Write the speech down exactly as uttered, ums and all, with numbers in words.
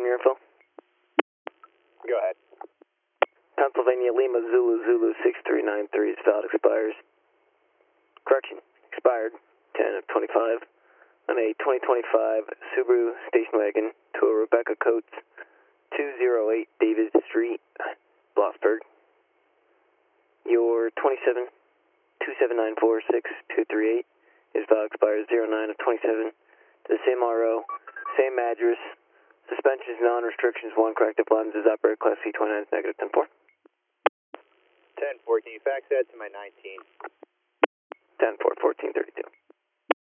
your info? Go ahead. Pennsylvania Lima Zulu Zulu six three nine three is valid, expires. Correction, expired ten of twenty-five on a twenty twenty-five Subaru station wagon to a Rebecca Coates, two oh eight David Street, Blossburg. Your twenty-seven two seven nine four six two three eight is valid, expires zero nine of twenty-seven to the same R O, same address. Suspensions, non-restrictions, one corrective lenses, operator class C twenty-nine is negative ten four. ten four, can you fax that to my nineteen? ten four, fourteen thirty-two.